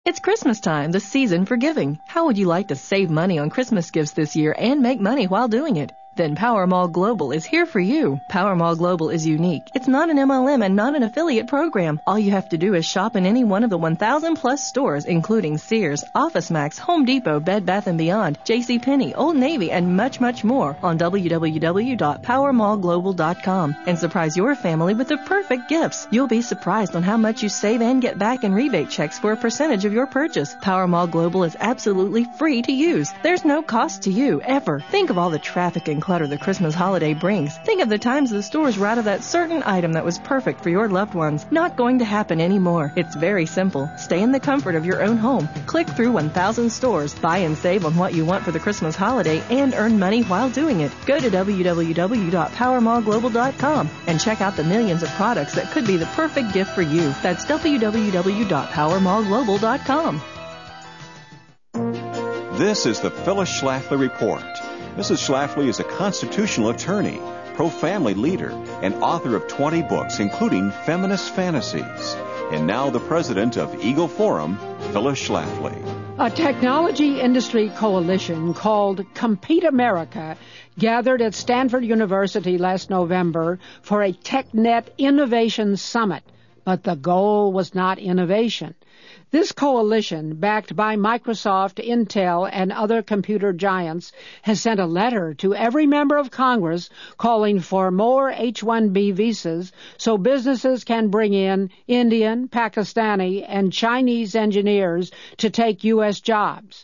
It's Christmas time, the season for giving. How would you like to save money on Christmas gifts this year and make money while doing it? Then Power Mall Global is here for you. Power Mall Global is unique. It's not an MLM and not an affiliate program. All you have to do is shop in any one of the 1,000 plus stores, including Sears, OfficeMax, Home Depot, Bed Bath & Beyond, JCPenney, Old Navy, and much, much more on www.powermallglobal.com and surprise your family with the perfect gifts. You'll be surprised on how much you save and get back in rebate checks for a percentage of your purchase. Power Mall Global is absolutely free to use. There's no cost to you, ever. Think of all the traffic and clutter the Christmas holiday brings. Think of the times the stores were out of that certain item that was perfect for your loved ones. Not going to happen anymore. It's very simple. Stay in the comfort of your own home. Click through 1,000 stores. Buy and save on what you want for the Christmas holiday and earn money while doing it. Go to www.powermallglobal.com and check out the millions of products that could be the perfect gift for you. That's www.powermallglobal.com. This is the Phyllis Schlafly Report. Mrs. Schlafly is a constitutional attorney, pro-family leader, and author of 20 books, including Feminist Fantasies. And now the president of Eagle Forum, Phyllis Schlafly. A technology industry coalition called Compete America gathered at Stanford University last November for a TechNet Innovation Summit, but the goal was not innovation. This coalition, backed by Microsoft, Intel, and other computer giants, has sent a letter to every member of Congress calling for more H-1B visas so businesses can bring in Indian, Pakistani, and Chinese engineers to take U.S. jobs.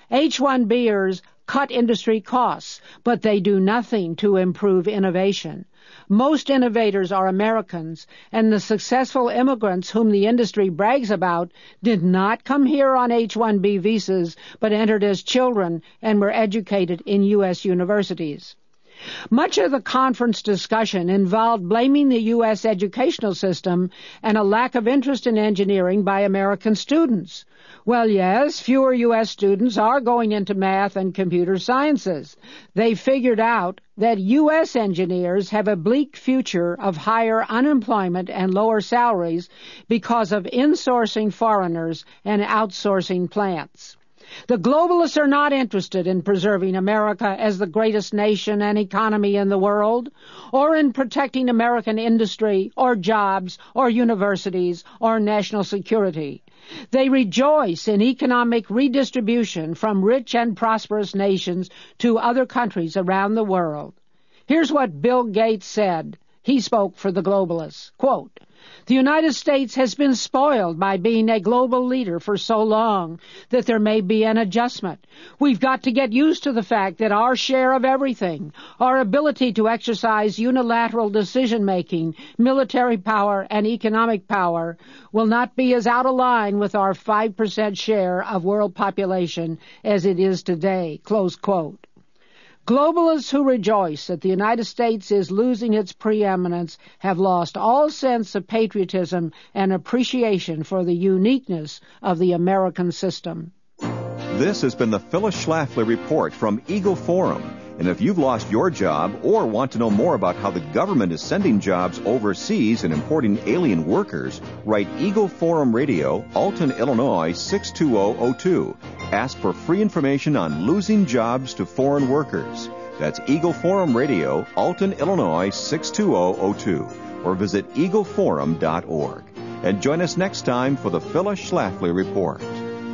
H-1Bers cut industry costs, but they do nothing to improve innovation. Most innovators are Americans, and the successful immigrants whom the industry brags about did not come here on H-1B visas, but entered as children and were educated in U.S. universities. Much of the conference discussion involved blaming the U.S. educational system and a lack of interest in engineering by American students. Well, yes, fewer U.S. students are going into math and computer sciences. They figured out that U.S. engineers have a bleak future of higher unemployment and lower salaries because of insourcing foreigners and outsourcing plants. The globalists are not interested in preserving America as the greatest nation and economy in the world, or in protecting American industry, or jobs, or universities, or national security. They rejoice in economic redistribution from rich and prosperous nations to other countries around the world. Here's what Bill Gates said. He spoke for the globalists. Quote, "The United States has been spoiled by being a global leader for so long that there may be an adjustment. We've got to get used to the fact that our share of everything, our ability to exercise unilateral decision-making, military power, and economic power will not be as out of line with our 5% share of world population as it is today." Close quote. Globalists who rejoice that the United States is losing its preeminence have lost all sense of patriotism and appreciation for the uniqueness of the American system. This has been the Phyllis Schlafly Report from Eagle Forum. And if you've lost your job or want to know more about how the government is sending jobs overseas and importing alien workers, write Eagle Forum Radio, Alton, Illinois 62002. Ask for free information on losing jobs to foreign workers. That's Eagle Forum Radio, Alton, Illinois 62002. Or visit eagleforum.org. And join us next time for the Phyllis Schlafly Report.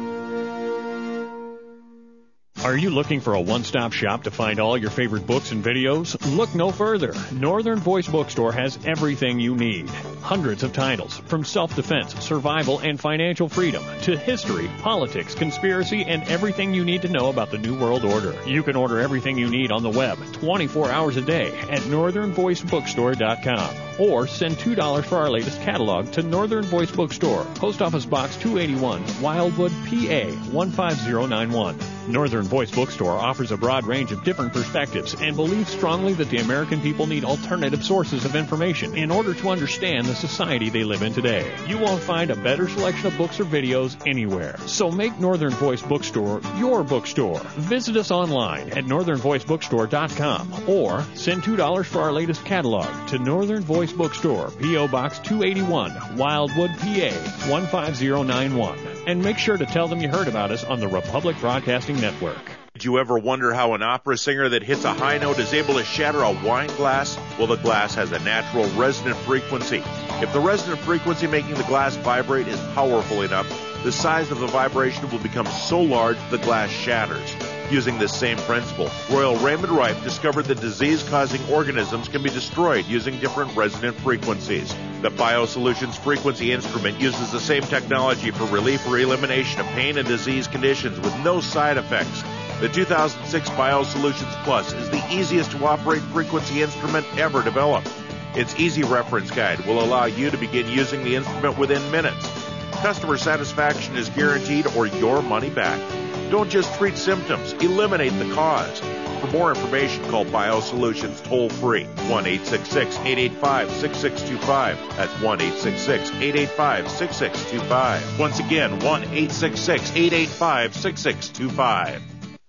Are you looking for a one-stop shop to find all your favorite books and videos? Look no further. Northern Voice Bookstore has everything you need. Hundreds of titles, from self-defense, survival, and financial freedom, to history, politics, conspiracy, and everything you need to know about the New World Order. You can order everything you need on the web 24 hours a day at northernvoicebookstore.com. Or send $2 for our latest catalog to Northern Voice Bookstore, Post Office Box 281, Wildwood, PA 15091. Northern Voice Bookstore offers a broad range of different perspectives and believes strongly that the American people need alternative sources of information in order to understand the society they live in today. You won't find a better selection of books or videos anywhere. So make Northern Voice Bookstore your bookstore. Visit us online at northernvoicebookstore.com or send $2 for our latest catalog to Northern Voice Bookstore, P.O. Box 281, Wildwood, PA 15091. And make sure to tell them you heard about us on the Republic Broadcasting Network. Did you ever wonder how an opera singer that hits a high note is able to shatter a wine glass? Well, the glass has a natural resonant frequency. If the resonant frequency making the glass vibrate is powerful enough, the size of the vibration will become so large the glass shatters. Using this same principle, Royal Raymond Rife discovered that disease-causing organisms can be destroyed using different resonant frequencies. The BioSolutions Frequency Instrument uses the same technology for relief or elimination of pain and disease conditions with no side effects. The 2006 BioSolutions Plus is the easiest to operate frequency instrument ever developed. Its easy reference guide will allow you to begin using the instrument within minutes. Customer satisfaction is guaranteed or your money back. Don't just treat symptoms, eliminate the cause. For more information, call BioSolutions toll-free, 1-866-885-6625. That's 1-866-885-6625. Once again, 1-866-885-6625.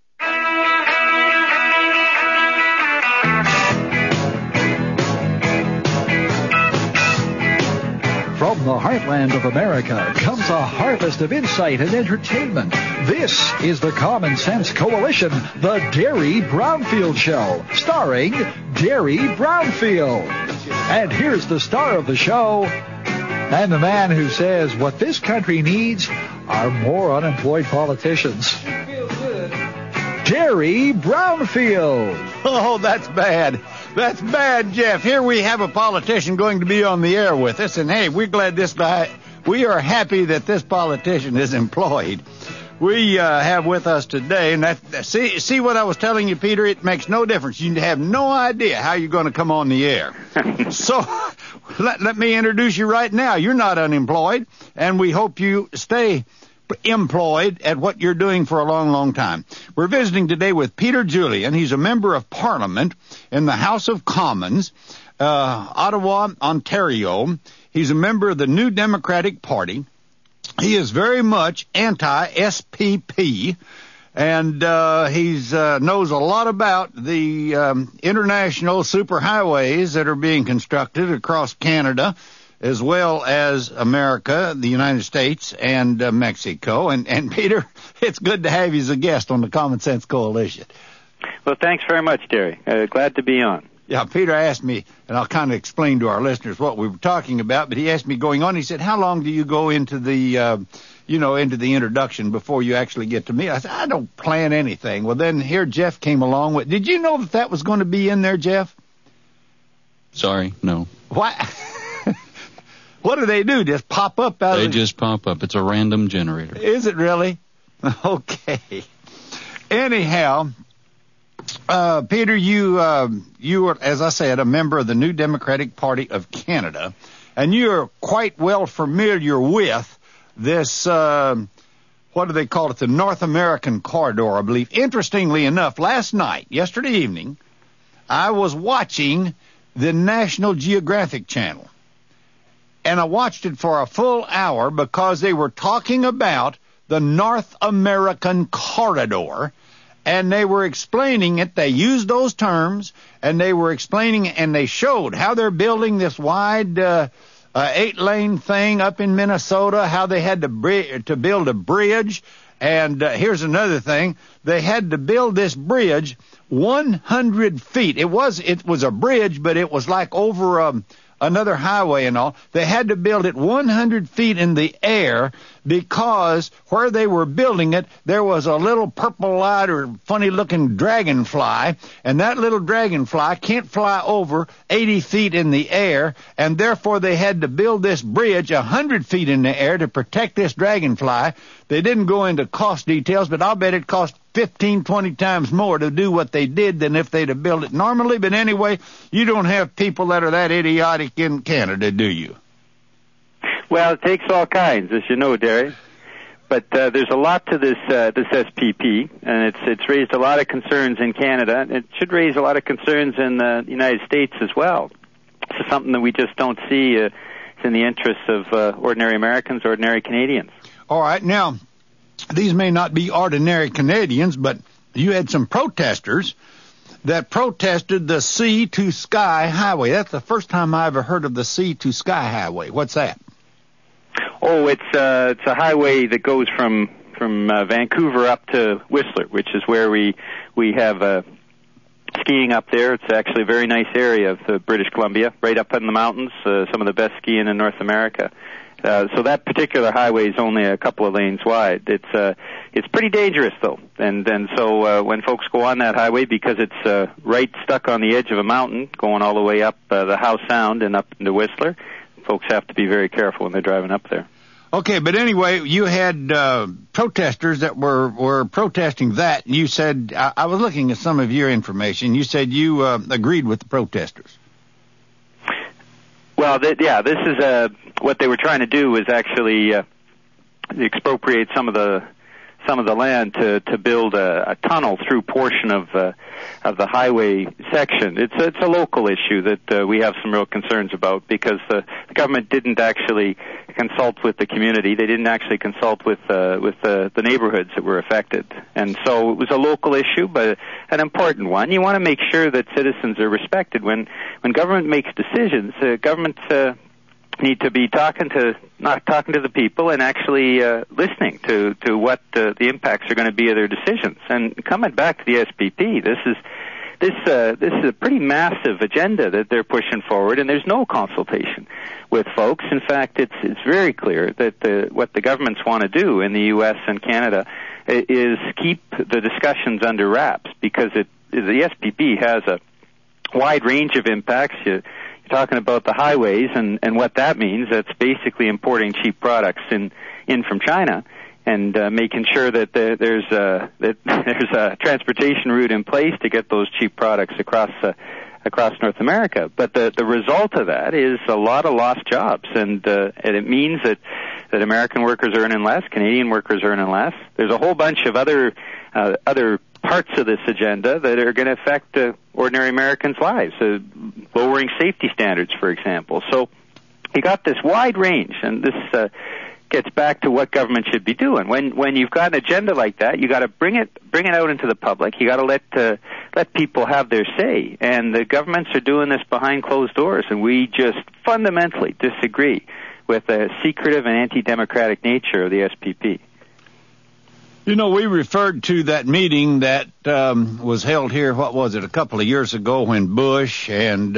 From the heartland of America comes a harvest of insight and entertainment. This is the Common Sense Coalition, the Derry Brownfield Show, starring Derry Brownfield. And here's the star of the show, and the man who says what this country needs are more unemployed politicians. Derry Brownfield. Oh, that's bad. That's bad, Jeff. Here we have a politician going to be on the air with us, and hey, we're glad we are happy that this politician is employed. We have with us today, and see what I was telling you, Peter? It makes no difference. You have no idea how you're going to come on the air. So let me introduce you right now. You're not unemployed, and we hope you stay employed at what you're doing for a long, long time. We're visiting today with Peter Julian. He's a member of Parliament in the House of Commons, Ottawa, Ontario. He's a member of the New Democratic Party. He is very much anti-SPP, and he knows a lot about the international superhighways that are being constructed across Canada, as well as America, the United States, and Mexico. And Peter, it's good to have you as a guest on the Common Sense Coalition. Well, thanks very much, Derry. Glad to be on. Yeah, Peter asked me, and I'll kind of explain to our listeners what we were talking about, but he asked me going on, he said, how long do you go into the, into the introduction before you actually get to me? I said, I don't plan anything. Well, then here Jeff came along with, did you know that was going to be in there, Jeff? Sorry, no. Why? What do they do? Just pop up out of They just pop up. It's a random generator. Is it really? Okay. Anyhow, Peter, you are, as I said, a member of the New Democratic Party of Canada, and you're quite well familiar with this, what do they call it, the North American Corridor, I believe. Interestingly enough, yesterday evening, I was watching the National Geographic Channel. And I watched it for a full hour because they were talking about the North American Corridor, and they were explaining it. They used those terms, and they were explaining, and they showed how they're building this wide 8-lane thing up in Minnesota, how they had to build a bridge. And here's another thing. They had to build this bridge 100 feet. It was a bridge, but it was like over another highway and all. They had to build it 100 feet in the air because where they were building it, there was a little purple-eyed or funny-looking dragonfly, and that little dragonfly can't fly over 80 feet in the air, and therefore they had to build this bridge 100 feet in the air to protect this dragonfly. They didn't go into cost details, but I'll bet it cost 15, 20 times more to do what they did than if they'd have built it normally. But anyway, you don't have people that are that idiotic in Canada, do you? Well, it takes all kinds, as you know, Derry. But there's a lot to this SPP, and it's raised a lot of concerns in Canada. It should raise a lot of concerns in the United States as well. This is something that we just don't see is in the interests of ordinary Americans, ordinary Canadians. All right. Now, these may not be ordinary Canadians, but you had some protesters that protested the Sea to Sky Highway. That's the first time I ever heard of the Sea to Sky Highway. What's that? Oh, it's a highway that goes from Vancouver up to Whistler, which is where we have skiing up there. It's actually a very nice area of British Columbia, right up in the mountains, some of the best skiing in North America. So that particular highway is only a couple of lanes wide. It's pretty dangerous though, and so when folks go on that highway, because it's right stuck on the edge of a mountain, going all the way up the Howe Sound and up into Whistler, folks have to be very careful when they're driving up there. Okay, but anyway, you had protesters that were protesting that. You said, I was looking at some of your information. You said you agreed with the protesters. Well, this is what they were trying to do was actually expropriate some of the land to build a tunnel through portion of the highway section. It's a local issue that we have some real concerns about, because the government didn't actually consult with the community. They didn't actually consult with the neighborhoods that were affected, and so it was a local issue, but an important one. You want to make sure that citizens are respected when government makes decisions. Government need to be not talking to the people and actually listening to what the impacts are going to be of their decisions. And coming back to the SPP, this is a pretty massive agenda that they're pushing forward, and there's no consultation with folks. In fact, it's very clear that what the governments want to do in the U.S. and Canada is keep the discussions under wraps, because the SPP has a wide range of impacts. You're talking about the highways and what that means. That's basically importing cheap products in from China, and making sure that there's a transportation route in place to get those cheap products across North America. But the result of that is a lot of lost jobs, and it means that American workers are earning less, Canadian workers are earning less. There's a whole bunch of other parts of this agenda that are going to affect ordinary Americans' lives, lowering safety standards, for example. So you got this wide range, and this gets back to what government should be doing. When you've got an agenda like that, you got to bring it out into the public. You got to let people have their say, and the governments are doing this behind closed doors, and we just fundamentally disagree with the secretive and anti-democratic nature of the SPP. You know, we referred to that meeting that was held here, a couple of years ago, when Bush and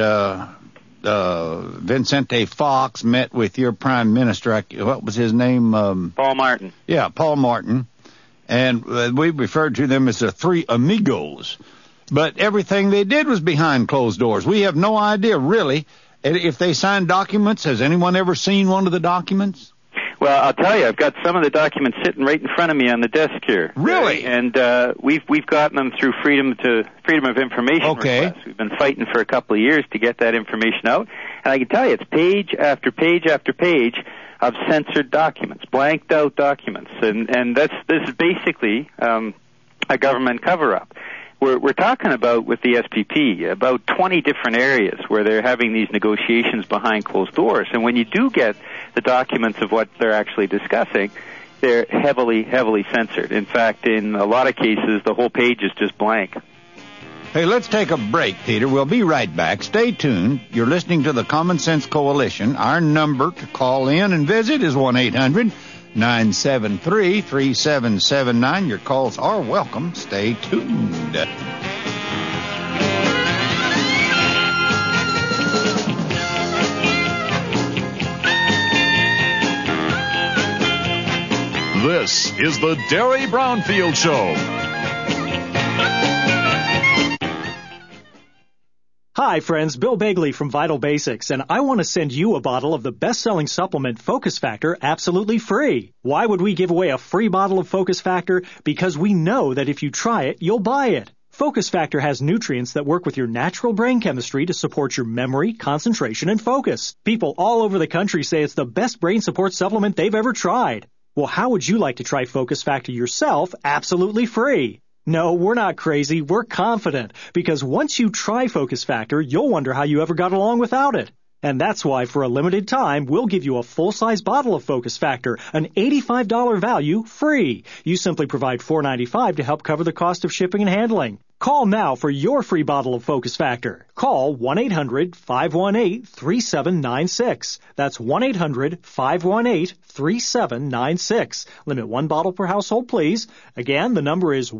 Vicente Fox met with your prime minister. What was his name? Paul Martin. Yeah, Paul Martin. And we referred to them as the three amigos. But everything they did was behind closed doors. We have no idea, really, if they signed documents. Has anyone ever seen one of the documents? Well, I'll tell you, I've got some of the documents sitting right in front of me on the desk here. Really? And we've gotten them through Freedom of Information requests. We've been fighting for a couple of years to get that information out. And I can tell you, it's page after page after page of censored documents, blanked out documents. And this is basically a government cover-up. We're talking about, with the SPP, about 20 different areas where they're having these negotiations behind closed doors. And when you do get the documents of what they're actually discussing, they're heavily, heavily censored. In fact, in a lot of cases, the whole page is just blank. Hey, let's take a break, Peter. We'll be right back. Stay tuned. You're listening to the Common Sense Coalition. Our number to call in and visit is 1-800-973-3779. Your calls are welcome. Stay tuned. This is the Derry Brownfield Show. Hi, friends. Bill Begley from Vital Basics, and I want to send you a bottle of the best-selling supplement Focus Factor absolutely free. Why would we give away a free bottle of Focus Factor? Because we know that if you try it, you'll buy it. Focus Factor has nutrients that work with your natural brain chemistry to support your memory, concentration, and focus. People all over the country say it's the best brain support supplement they've ever tried. Well, how would you like to try Focus Factor yourself absolutely free? No, we're not crazy. We're confident, because once you try Focus Factor, you'll wonder how you ever got along without it. And that's why for a limited time, we'll give you a full-size bottle of Focus Factor, an $85 value, free. You simply provide $4.95 to help cover the cost of shipping and handling. Call now for your free bottle of Focus Factor. Call 1-800-518-3796. That's 1-800-518-3796. Limit one bottle per household, please. Again, the number is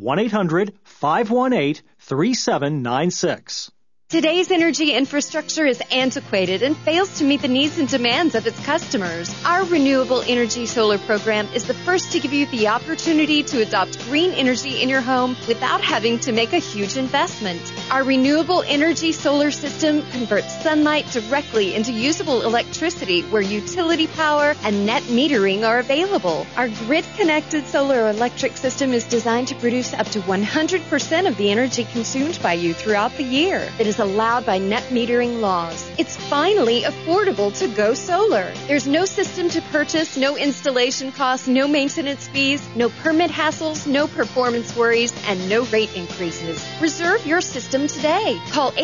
1-800-518-3796. Today's energy infrastructure is antiquated and fails to meet the needs and demands of its customers. Our Renewable Energy Solar program is the first to give you the opportunity to adopt green energy in your home without having to make a huge investment. Our Renewable Energy Solar system converts sunlight directly into usable electricity where utility power and net metering are available. Our grid-connected solar electric system is designed to produce up to 100% of the energy consumed by you throughout the year. It is allowed by net metering laws. It's finally affordable to go solar. There's no system to purchase, no installation costs, no maintenance fees, no permit hassles, no performance worries, and no rate increases. Reserve your system today. Call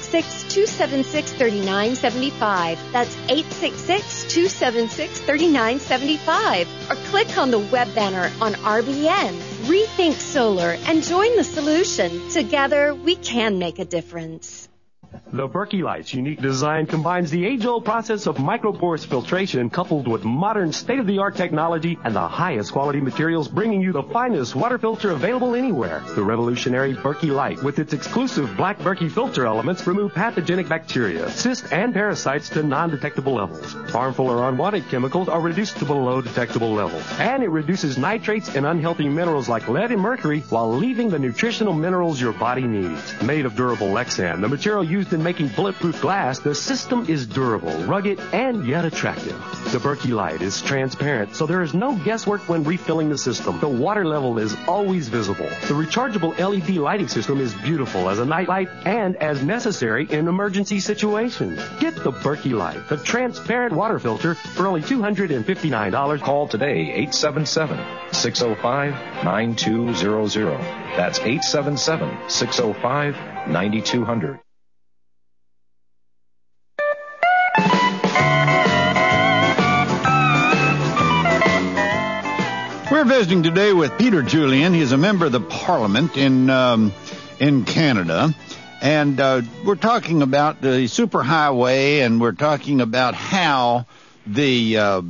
866-276-3975. That's 866-276-3975. Or click on the web banner on RBN. Rethink Solar and join the solution. Together, we can make a difference. The Berkey Light's unique design combines the age-old process of microporous filtration coupled with modern state-of-the-art technology and the highest quality materials, bringing you the finest water filter available anywhere. The revolutionary Berkey Light, with its exclusive black Berkey filter elements, remove pathogenic bacteria, cysts, and parasites to non-detectable levels. Harmful or unwanted chemicals are reduced to below detectable levels. And it reduces nitrates and unhealthy minerals like lead and mercury while leaving the nutritional minerals your body needs. Made of durable Lexan, the material used in making bulletproof glass, the system is durable, rugged, and yet attractive. The Berkey Light is transparent, so there is no guesswork when refilling the system. The water level is always visible. The rechargeable LED lighting system is beautiful as a night light and as necessary in emergency situations. Get the Berkey Light, the transparent water filter, for only $259. Call today, 877-605-9200. That's 877-605-9200. We're visiting today with Peter Julian. He's a member of the Parliament in Canada, and we're talking about the superhighway, and we're talking about how the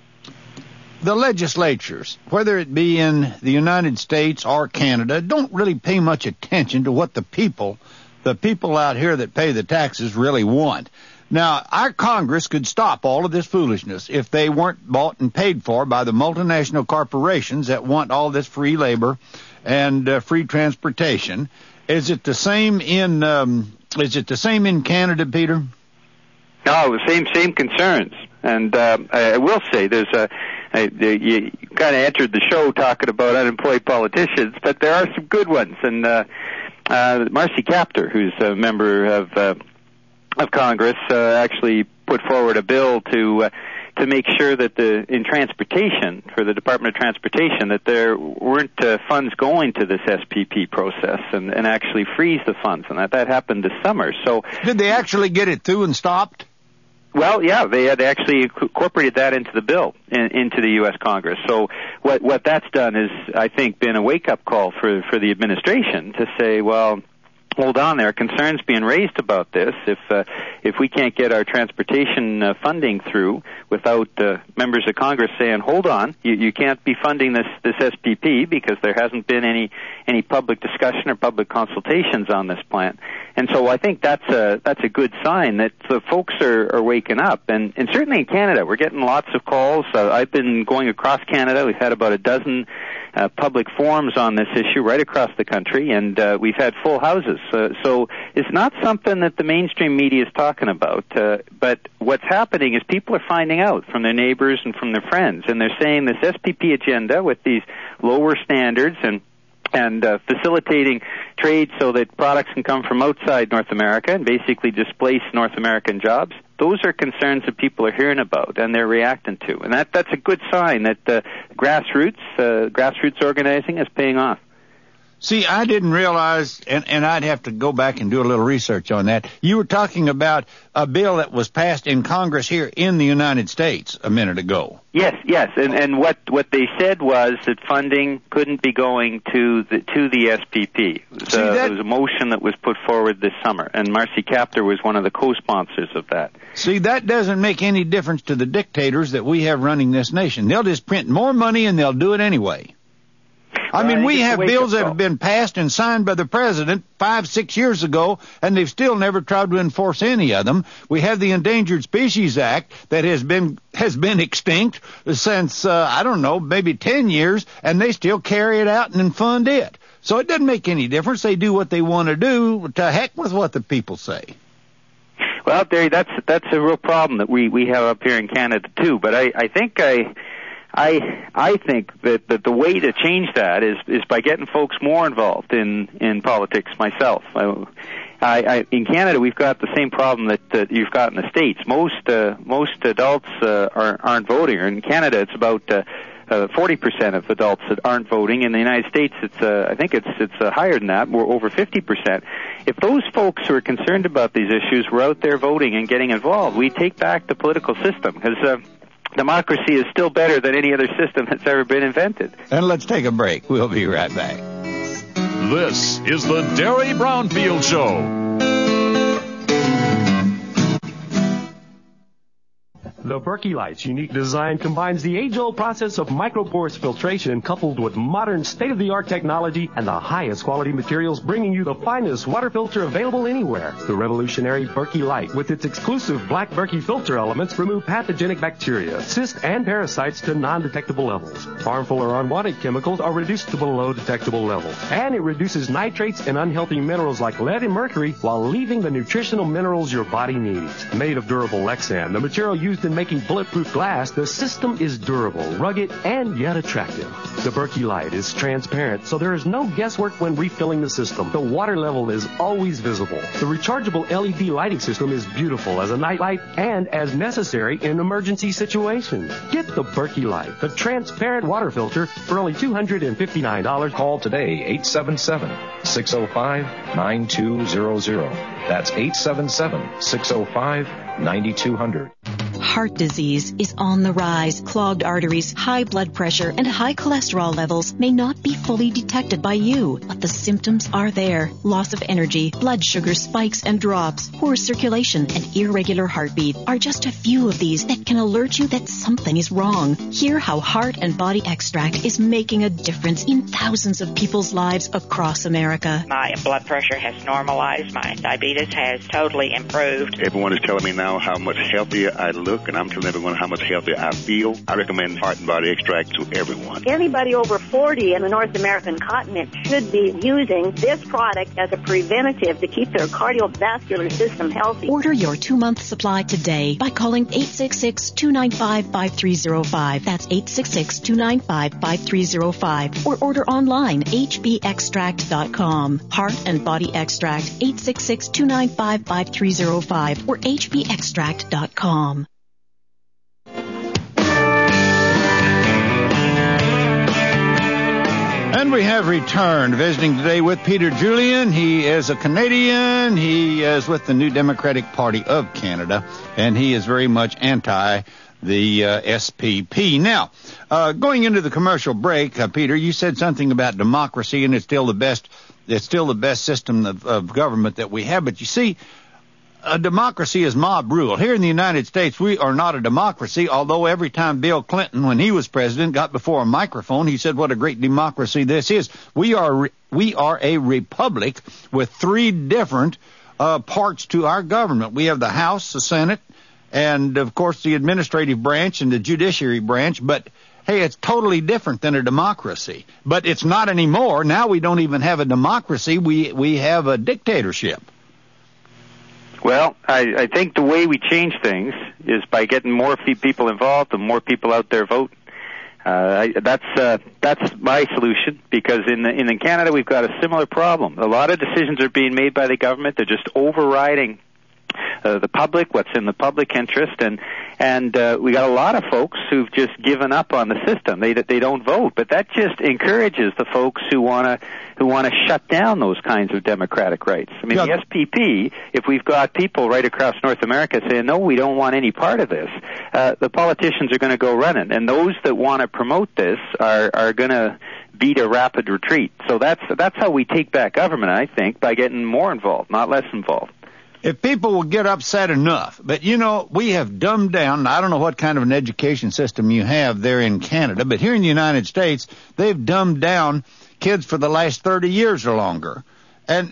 legislatures, whether it be in the United States or Canada, don't really pay much attention to what the people out here that pay the taxes really want. Now, our Congress could stop all of this foolishness if they weren't bought and paid for by the multinational corporations that want all this free labor and free transportation. Is it the same in Canada, Peter? No, same concerns. And I will say you kind of entered the show talking about unemployed politicians, but there are some good ones. And Marcy Kaptur, who's a member of Congress, actually put forward a bill to make sure that in transportation, for the Department of Transportation, that there weren't funds going to this SPP process and actually freeze the funds, and that happened this summer. So did they actually get it through and stopped? Well, yeah, they had actually incorporated that into the bill, into the U.S. Congress. So what that's done is, I think, been a wake-up call for the administration to say, well, hold on, there are concerns being raised about this. If we can't get our transportation funding through without members of Congress saying, hold on, you can't be funding this SPP because there hasn't been any public discussion or public consultations on this plan. And so I think that's a good sign that the folks are waking up. And certainly in Canada, we're getting lots of calls. I've been going across Canada. We've had about a dozen public forums on this issue right across the country, and we've had full houses. So it's not something that the mainstream media is talking about, but what's happening is people are finding out from their neighbors and from their friends, and they're saying this SPP agenda with these lower standards and facilitating trade so that products can come from outside North America and basically displace North American jobs. Those are concerns that people are hearing about and they're reacting to. And that's a good sign that grassroots organizing is paying off. See, I didn't realize, and I'd have to go back and do a little research on that. You were talking about a bill that was passed in Congress here in the United States a minute ago. Yes, and what they said was that funding couldn't be going to the SPP. It was a motion that was put forward this summer, and Marcy Kaptur was one of the co-sponsors of that. See, that doesn't make any difference to the dictators that we have running this nation. They'll just print more money and they'll do it anyway. I mean, we have bills that have been passed and signed by the president 5-6 years ago, and they've still never tried to enforce any of them. We have the Endangered Species Act that has been extinct since, maybe 10 years, and they still carry it out and fund it. So it doesn't make any difference. They do what they want to do. To heck with what the people say. Well, Barry, that's a real problem that we have up here in Canada, too. But I think that the way to change that is by getting folks more involved in politics myself. In Canada, we've got the same problem that you've got in the States. Most adults aren't voting. In Canada, it's about 40% of adults that aren't voting. In the United States, I think it's higher than that. We're over 50%. If those folks who are concerned about these issues were out there voting and getting involved, we take back the political system, because democracy is still better than any other system that's ever been invented. And let's take a break. We'll be right back. This is the Derry Brownfield Show. The Berkey Light's unique design combines the age-old process of micropores filtration coupled with modern state-of-the-art technology and the highest quality materials, bringing you the finest water filter available anywhere. The revolutionary Berkey Light, with its exclusive black Berkey filter elements, remove pathogenic bacteria, cysts, and parasites to non-detectable levels. Harmful or unwanted chemicals are reduced to below detectable levels. And it reduces nitrates and unhealthy minerals like lead and mercury while leaving the nutritional minerals your body needs. Made of durable Lexan, the material used in making bulletproof glass, the system is durable, rugged, and yet attractive. The Berkey Light is transparent, so there is no guesswork when refilling the system. The water level is always visible. The rechargeable LED lighting system is beautiful as a night light and as necessary in emergency situations. Get the Berkey Light, the transparent water filter, for only $259. Call today, 877-605-9200. That's 877-605-9200. Heart disease is on the rise. Clogged arteries, high blood pressure, and high cholesterol levels may not be fully detected by you, but the symptoms are there. Loss of energy, blood sugar spikes and drops, poor circulation, and irregular heartbeat are just a few of these that can alert you that something is wrong. Hear how Heart and Body Extract is making a difference in thousands of people's lives across America. My blood pressure has normalized. My diabetes has totally improved. Everyone is telling me now how much healthier I look, and I'm telling everyone how much healthier I feel. I recommend Heart and Body Extract to everyone. Anybody over 40 in the North American continent should be using this product as a preventative to keep their cardiovascular system healthy. Order your 2-month supply today by calling 866-295-5305. That's 866-295-5305. Or order online, hbextract.com. Heart and Body Extract, 866-295-5305 or hbextract.com. And we have returned, visiting today with Peter Julian. He is a Canadian. He is with the New Democratic Party of Canada, and he is very much anti the SPP. Now, going into the commercial break, Peter, you said something about democracy, and it's still the best system of government that we have. But you see, a democracy is mob rule. Here in the United States, we are not a democracy, although every time Bill Clinton, when he was president, got before a microphone, he said what a great democracy this is. We are a republic with 3 different parts to our government. We have the House, the Senate, and, of course, the administrative branch and the judiciary branch. But, hey, it's totally different than a democracy. But it's not anymore. Now we don't even have a democracy. We have a dictatorship. Well, I think the way we change things is by getting more people involved and more people out there voting. That's my solution, because in Canada we've got a similar problem. A lot of decisions are being made by the government. They're just overriding the public, what's in the public interest, and we got a lot of folks who've just given up on the system. They don't vote, but that just encourages the folks who want to shut down those kinds of democratic rights. I mean, the SPP, if we've got people right across North America saying, no, we don't want any part of this, the politicians are going to go running, and those that want to promote this are going to beat a rapid retreat. So that's how we take back government, I think, by getting more involved, not less involved. If people will get upset enough, but we have dumbed down, I don't know what kind of an education system you have there in Canada, but here in the United States, they've dumbed down kids for the last 30 years or longer. And,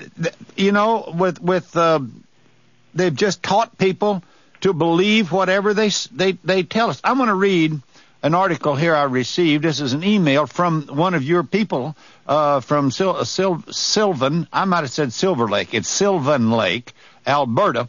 they've just taught people to believe whatever they tell us. I'm going to read an article here I received. This is an email from one of your people, from Sylvan. I might have said Silver Lake. It's Sylvan Lake, Alberta.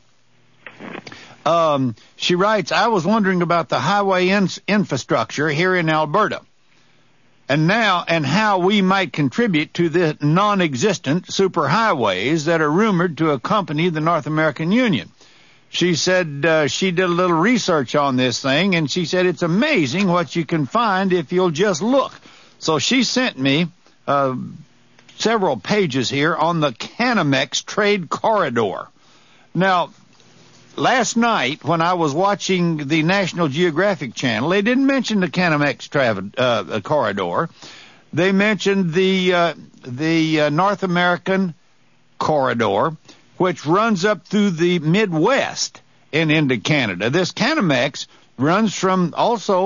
She writes, I was wondering about the highway infrastructure here in Alberta and how we might contribute to the non-existent superhighways that are rumored to accompany the North American Union. She said she did a little research on this thing, and she said it's amazing what you can find if you'll just look. So she sent me several pages here on the Canamex Trade Corridor. Now, last night when I was watching the National Geographic Channel, they didn't mention the Canamex Corridor. They mentioned the North American Corridor, which runs up through the Midwest and into Canada. This Canamex runs from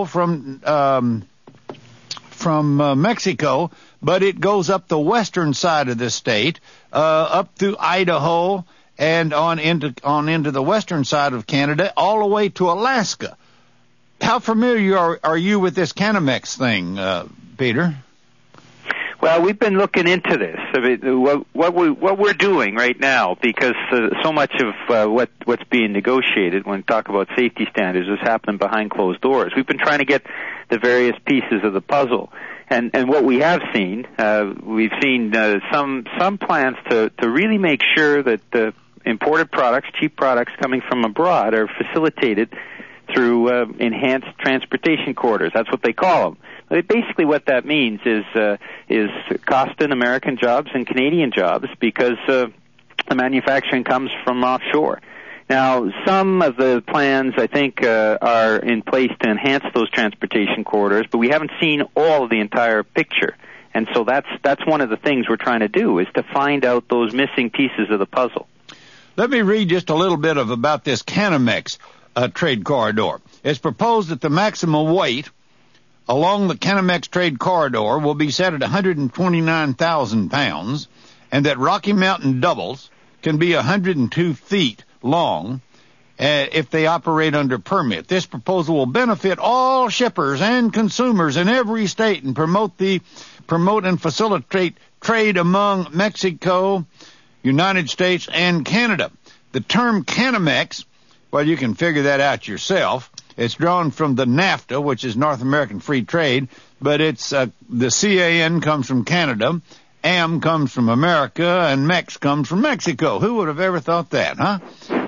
Mexico, but it goes up the western side of the state, up through Idaho, and on into the western side of Canada, all the way to Alaska. How familiar are you with this Canamex thing, Peter? Well, we've been looking into this. I mean, what we're doing right now, because so much of what's being negotiated when we talk about safety standards is happening behind closed doors. We've been trying to get the various pieces of the puzzle, and what we have seen, we've seen some plans to really make sure that the imported products, cheap products coming from abroad, are facilitated through enhanced transportation corridors. That's what they call them. Basically what that means is costing American jobs and Canadian jobs because the manufacturing comes from offshore. Now, some of the plans, I think, are in place to enhance those transportation corridors, but we haven't seen all of the entire picture. And so that's one of the things we're trying to do, is to find out those missing pieces of the puzzle. Let me read just a little bit about this Canamex trade corridor. It's proposed that the maximum weight along the Canamex Trade Corridor will be set at 129,000 pounds, and that Rocky Mountain doubles can be 102 feet long if they operate under permit. This proposal will benefit all shippers and consumers in every state and promote and facilitate trade among Mexico, United States, and Canada. The term Canamex, well, you can figure that out yourself. It's drawn from the NAFTA, which is North American Free Trade, but it's the CAN comes from Canada, AM comes from America, and MEX comes from Mexico. Who would have ever thought that, huh?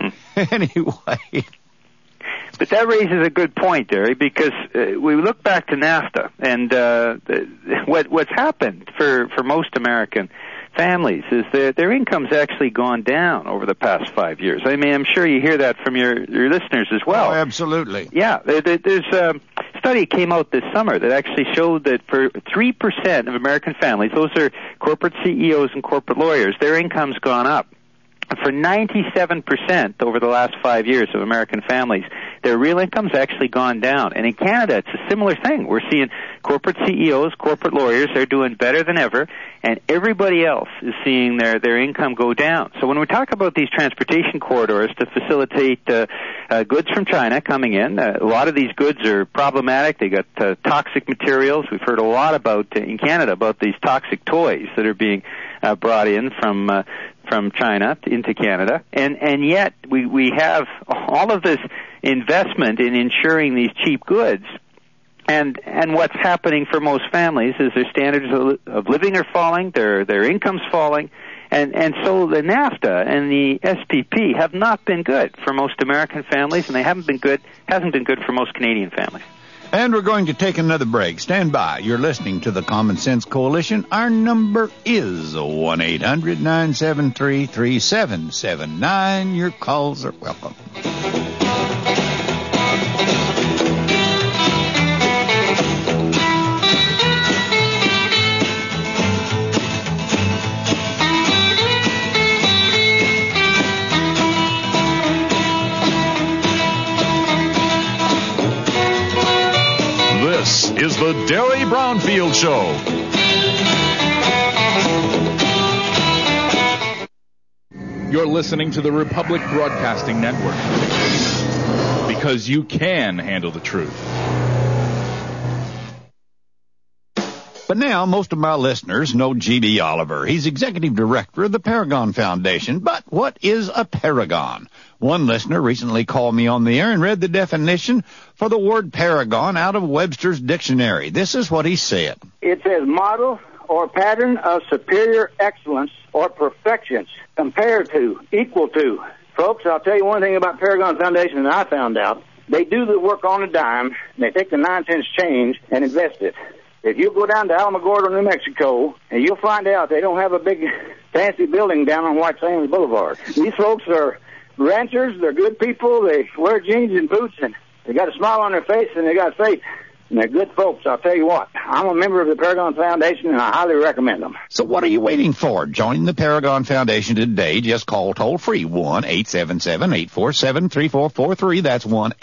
Anyway. But that raises a good point, Derry, because we look back to NAFTA, and what's happened for most American families is that their income's actually gone down over the past 5 years. I mean, I'm sure you hear that from your listeners as well. Oh, absolutely. Yeah, there's a study came out this summer that actually showed that for 3% of American families, those are corporate CEOs and corporate lawyers, their income's gone up. For 97% over the last 5 years of American families, their real income's actually gone down. And in Canada, it's a similar thing. We're seeing corporate CEOs, corporate lawyers, they're doing better than ever, and everybody else is seeing their income go down. So when we talk about these transportation corridors to facilitate goods from China coming in, a lot of these goods are problematic. They got toxic materials. We've heard a lot about in Canada about these toxic toys that are being brought in from China into Canada, and yet we have all of this investment in ensuring these cheap goods, and what's happening for most families is their standards of living are falling, their income's falling, And so the NAFTA and the SPP have not been good for most American families, and they hasn't been good for most Canadian families. And we're going to take another break. Stand by. You're listening to the Common Sense Coalition. Our number is 1-800-973-3779. Your calls are welcome. This is the Derry Brownfield Show. You're listening to the Republic Broadcasting Network, because you can handle the truth. But now, most of my listeners know G.B. Oliver. He's executive director of the Paragon Foundation. But what is a paragon? One listener recently called me on the air and read the definition for the word paragon out of Webster's dictionary. This is what he said. It says model or pattern of superior excellence or perfection, compared to, equal to. Folks, I'll tell you one thing about Paragon Foundation that I found out. They do the work on a dime, and they take the 9-cent change and invest it. If you go down to Alamogordo, New Mexico, and you'll find out they don't have a big fancy building down on White Sands Boulevard. These folks are ranchers, they're good people, they wear jeans and boots, and they got a smile on their face, and they got faith. And they're good folks, I'll tell you what. I'm a member of the Paragon Foundation, and I highly recommend them. So what are you waiting for? Join the Paragon Foundation today. Just call toll-free 1-877-847-3443. That's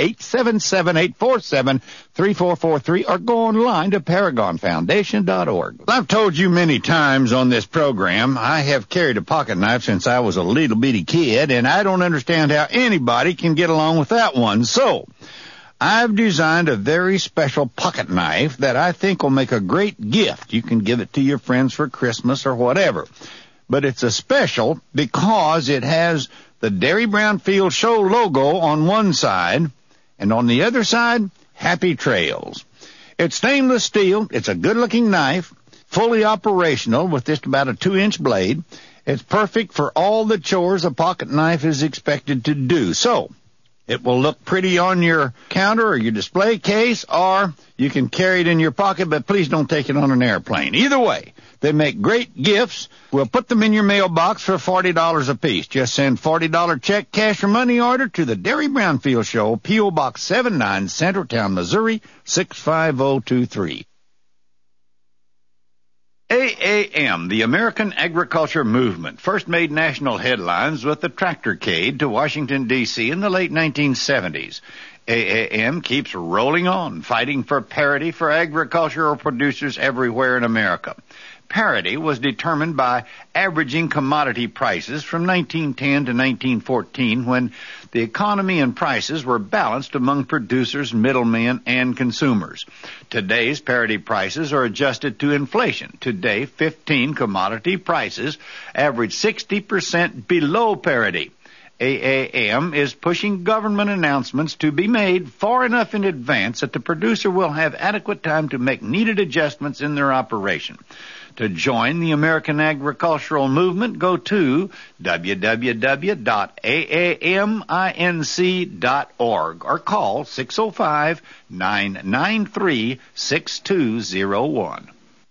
1-877-847-3443. Or go online to ParagonFoundation.org. I've told you many times on this program, I have carried a pocket knife since I was a little bitty kid, and I don't understand how anybody can get along with that one. So I've designed a very special pocket knife that I think will make a great gift. You can give it to your friends for Christmas or whatever. But it's a special because it has the Derry Brownfield Show logo on one side, and on the other side, Happy Trails. It's stainless steel. It's a good-looking knife, fully operational with just about a 2-inch blade. It's perfect for all the chores a pocket knife is expected to do. So it will look pretty on your counter or your display case, or you can carry it in your pocket, but please don't take it on an airplane. Either way, they make great gifts. We'll put them in your mailbox for $40 a piece. Just send $40 check, cash, or money order to the Derry Brownfield Show, P.O. Box 79, Centertown, Missouri, 65023. AAM, the American Agriculture Movement, first made national headlines with the tractorcade to Washington, D.C. in the late 1970s. AAM keeps rolling on, fighting for parity for agricultural producers everywhere in America. Parity was determined by averaging commodity prices from 1910 to 1914, when the economy and prices were balanced among producers, middlemen, and consumers. Today's parity prices are adjusted to inflation. Today, 15 commodity prices average 60% below parity. AAM is pushing government announcements to be made far enough in advance that the producer will have adequate time to make needed adjustments in their operation. To join the American Agricultural Movement, go to www.aaminc.org or call 605-993-6201.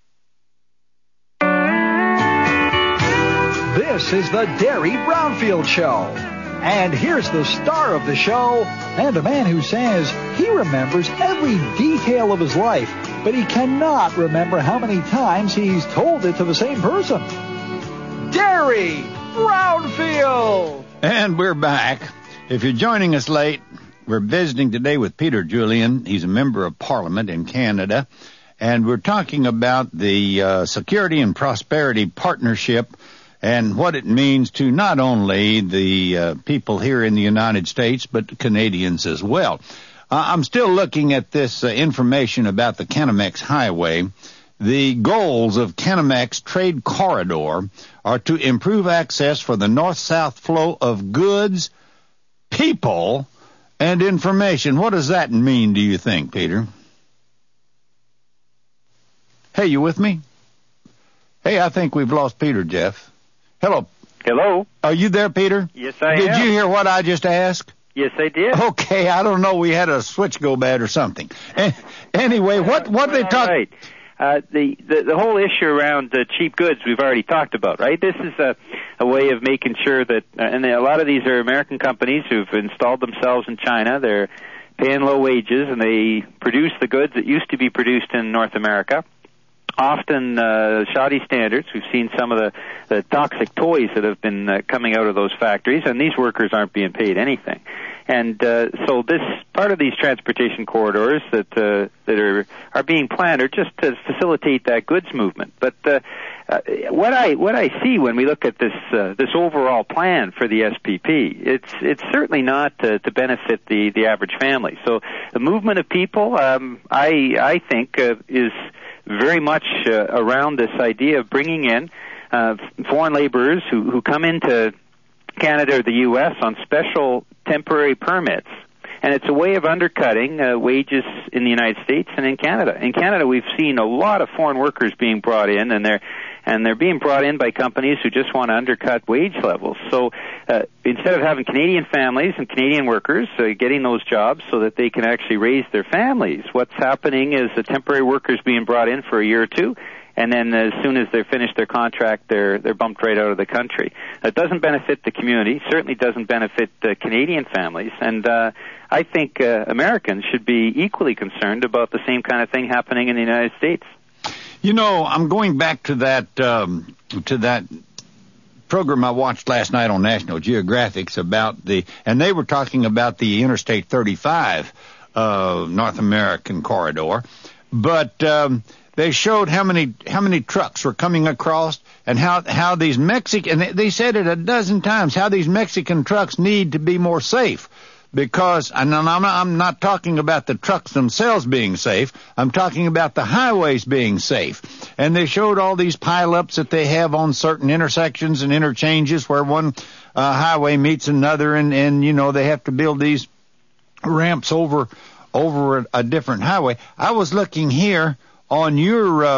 This is the Derry Brownfield Show. And here's the star of the show, and a man who says he remembers every detail of his life, but he cannot remember how many times he's told it to the same person. Derry Brownfield! And we're back. If you're joining us late, we're visiting today with Peter Julian. He's a member of Parliament in Canada, and we're talking about the Security and Prosperity Partnership and what it means to not only the people here in the United States, but Canadians as well. I'm still looking at this information about the Canamex Highway. The goals of Canamex Trade Corridor are to improve access for the north-south flow of goods, people, and information. What does that mean, do you think, Peter? Hey, you with me? Hey, I think we've lost Peter, Jeff. Hello. Hello. Are you there, Peter? Yes, I am. Did you hear what I just asked? Yes, I did. Okay, I don't know. We had a switch go bad or something. Anyway, what they talk? Right. The whole issue around cheap goods we've already talked about, right? This is a way of making sure that, and a lot of these are American companies who've installed themselves in China. They're paying low wages, and they produce the goods that used to be produced in North America. Often shoddy standards. We've seen some of the toxic toys that have been coming out of those factories, and these workers aren't being paid anything. And so this part of these transportation corridors that are being planned are just to facilitate that goods movement. But what I see when we look at this overall plan for the SPP, it's certainly not to benefit the average family. So the movement of people, I think, is very much around this idea of bringing in foreign laborers who come into Canada or the U.S. on special temporary permits. And it's a way of undercutting wages in the United States and in Canada. In Canada, we've seen a lot of foreign workers being brought in, and they're being brought in by companies who just want to undercut wage levels. So instead of having Canadian families and Canadian workers getting those jobs so that they can actually raise their families, what's happening is the temporary workers being brought in for a year or two, and then as soon as they're finished their contract, they're bumped right out of the country. It doesn't benefit the community, certainly doesn't benefit Canadian families, and I think Americans should be equally concerned about the same kind of thing happening in the United States. You know, I'm going back to that program I watched last night on National Geographic and they were talking about the Interstate 35 North American corridor, but they showed how many trucks were coming across and how these Mexican, they said it a dozen times, how these Mexican trucks need to be more safe. Because, and I'm not talking about the trucks themselves being safe, I'm talking about the highways being safe. And they showed all these pileups that they have on certain intersections and interchanges where one highway meets another, and you know, they have to build these ramps over a different highway. I was looking here on your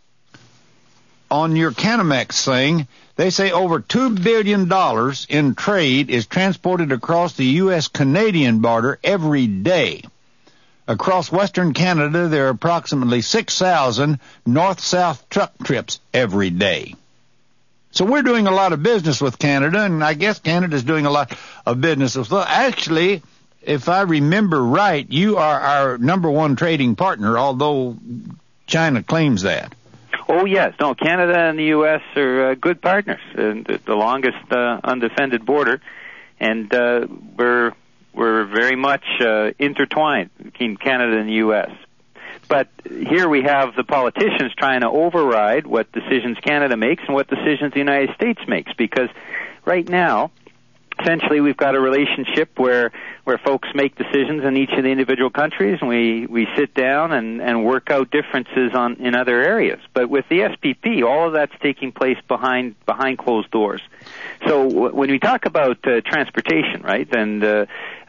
Canamex thing. They say over $2 billion in trade is transported across the U.S.-Canadian border every day. Across Western Canada, there are approximately 6,000 north-south truck trips every day. So we're doing a lot of business with Canada, and I guess Canada's doing a lot of business as well. Actually, if I remember right, you are our number one trading partner, although China claims that. Oh, yes. No, Canada and the U.S. are good partners, and the longest undefended border, and we're very much intertwined between Canada and the U.S. But here we have the politicians trying to override what decisions Canada makes and what decisions the United States makes, because right now, essentially, we've got a relationship where folks make decisions in each of the individual countries, and we sit down and work out differences in other areas. But with the SPP, all of that's taking place behind closed doors. So when we talk about transportation, right, and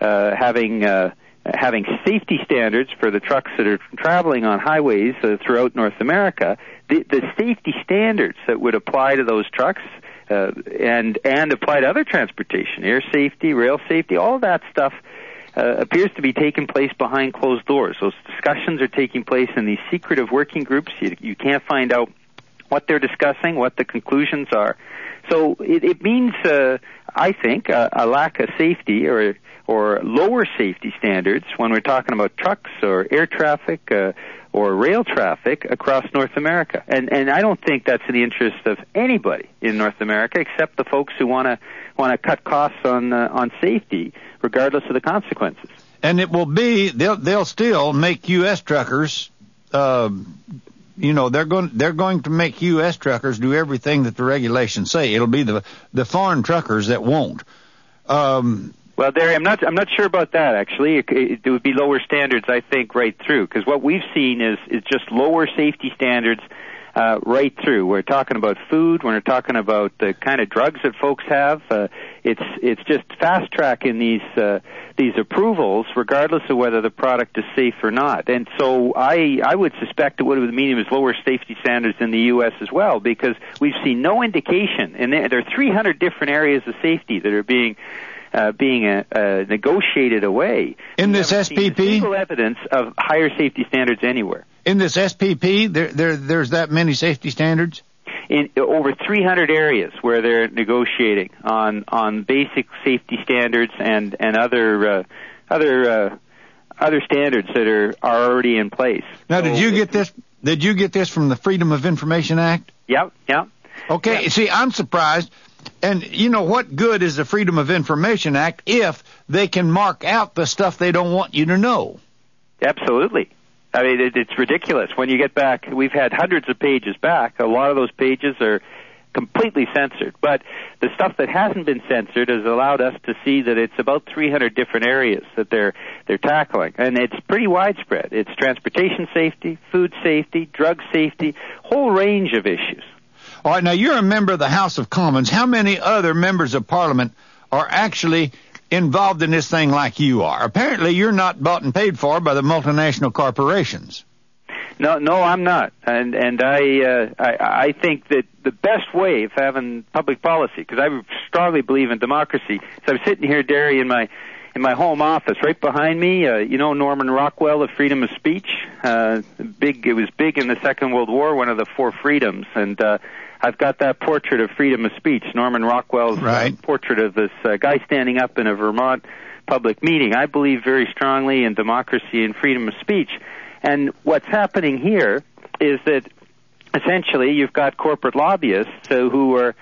having safety standards for the trucks that are traveling on highways throughout North America, the safety standards that would apply to those trucks and apply to other transportation, air safety, rail safety, all that stuff appears to be taking place behind closed doors. Those discussions are taking place in these secretive working groups. You can't find out what they're discussing, what the conclusions are. So it means, I think, a lack of safety or lower safety standards when we're talking about trucks or air traffic or rail traffic across North America. And I don't think that's in the interest of anybody in North America except the folks who want to cut costs on safety regardless of the consequences. And it will be they'll still make U.S. truckers they're going to make U.S. truckers do everything that the regulations say. It'll be the foreign truckers that won't. Well, Derry, I'm not sure about that, actually. It would be lower standards, I think, right through, because what we've seen is just lower safety standards right through. We're talking about food, we're talking about the kind of drugs that folks have. it's just fast tracking these approvals, regardless of whether the product is safe or not. And so I would suspect that what it would mean is lower safety standards in the U.S. as well, because we've seen no indication, and there are 300 different areas of safety that are being negotiated away. In this SPP, single evidence of higher safety standards anywhere. In this SPP, there's that many safety standards? In over 300 areas where they're negotiating on basic safety standards and other standards that are already in place. Now, did you get this from the Freedom of Information Act? Yep. Okay, see, I'm surprised. And you know, what good is the Freedom of Information Act if they can mark out the stuff they don't want you to know? Absolutely. I mean, it's ridiculous. When you get back, we've had hundreds of pages back. A lot of those pages are completely censored. But the stuff that hasn't been censored has allowed us to see that it's about 300 different areas that they're tackling. And it's pretty widespread. It's transportation safety, food safety, drug safety, whole range of issues. All right, now you're a member of the House of Commons. How many other members of Parliament are actually involved in this thing like you are? Apparently you're not bought and paid for by the multinational corporations. No, I'm not. And I think that the best way of having public policy, because I strongly believe in democracy, so I'm sitting here, Derry, in my home office, right behind me, you know Norman Rockwell of freedom of speech. It was big in the Second World War, one of the four freedoms, and I've got that portrait of freedom of speech, Norman Rockwell's portrait of this guy standing up in a Vermont public meeting. I believe very strongly in democracy and freedom of speech. And what's happening here is that essentially you've got corporate lobbyists who are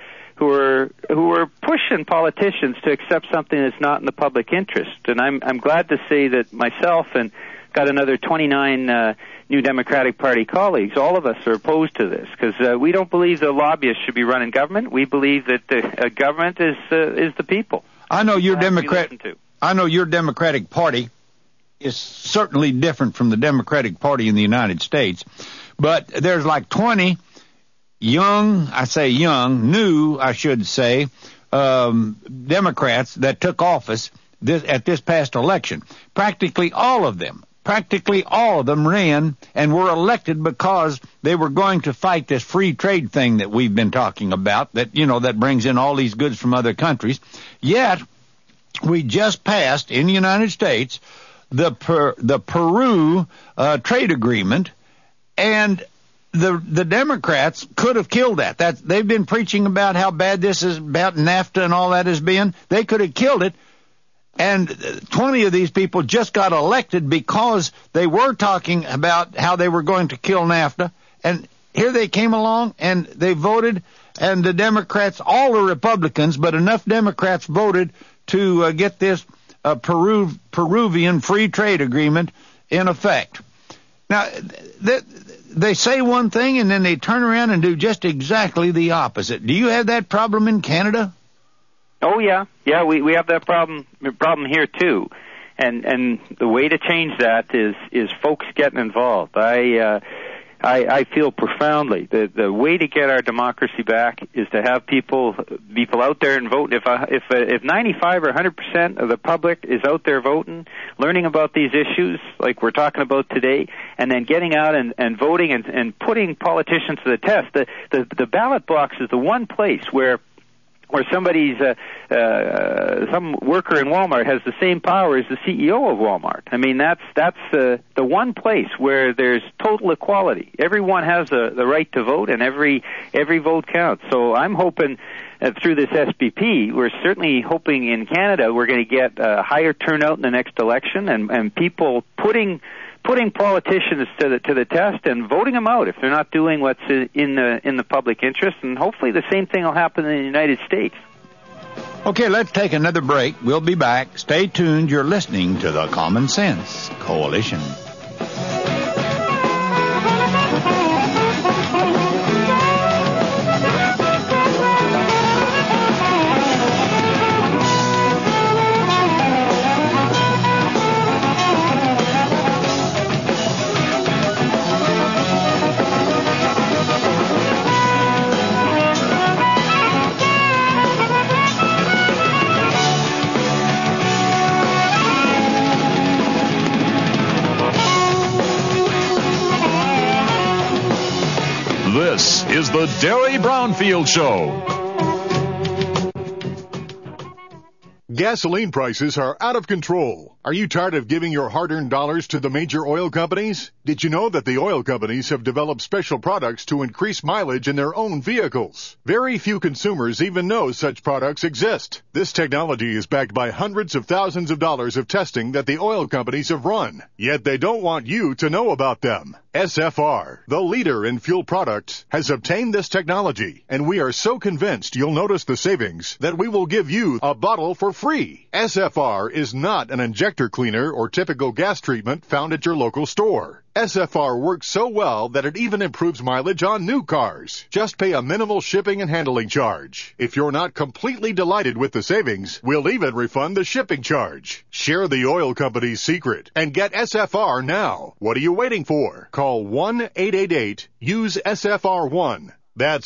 pushing politicians to accept something that's not in the public interest. And I'm glad to say that myself and got another 29 New Democratic Party colleagues, all of us are opposed to this, because we don't believe the lobbyists should be running government. We believe that the government is the people. I know your Democratic Party is certainly different from the Democratic Party in the United States, but there's like 20 new Democrats that took office at this past election. Practically all of them ran and were elected because they were going to fight this free trade thing that we've been talking about, that brings in all these goods from other countries. Yet, we just passed in the United States the Peru trade agreement, and the Democrats could have killed that. They've been preaching about how bad this is, about NAFTA and all that has been. They could have killed it. And 20 of these people just got elected because they were talking about how they were going to kill NAFTA. And here they came along and they voted, and the Democrats, all the Republicans, but enough Democrats voted to get this Peruvian free trade agreement in effect. Now, they say one thing and then they turn around and do just exactly the opposite. Do you have that problem in Canada? Oh yeah, we have that problem here too, and the way to change that is folks getting involved. I feel profoundly that the way to get our democracy back is to have people out there and vote. If 95 or 100% of the public is out there voting, learning about these issues like we're talking about today, and then getting out and voting and putting politicians to the test, the ballot box is the one place where somebody's some worker in Walmart has the same power as the CEO of Walmart. I mean, that's the one place where there's total equality. Everyone has the right to vote, and every vote counts. So I'm hoping through this SPP, we're certainly hoping in Canada we're going to get a higher turnout in the next election, and people putting politicians to the test and voting them out if they're not doing what's in the public interest, and hopefully the same thing will happen in the United States. Okay, let's take another break. We'll be back. Stay tuned. You're listening to the Common Sense Coalition. is the Derry Brownfield Show. Gasoline prices are out of control. Are you tired of giving your hard-earned dollars to the major oil companies? Did you know that the oil companies have developed special products to increase mileage in their own vehicles? Very few consumers even know such products exist. This technology is backed by hundreds of thousands of dollars of testing that the oil companies have run. Yet they don't want you to know about them. SFR, the leader in fuel products, has obtained this technology, and we are so convinced you'll notice the savings that we will give you a bottle for free. SFR is not an injector cleaner or typical gas treatment found at your local store. SFR works so well that it even improves mileage on new cars. Just pay a minimal shipping and handling charge. If you're not completely delighted with the savings, we'll even refund the shipping charge. Share the oil company's secret and get SFR now. What are you waiting for? Call 1-888-USE-SFR1. That's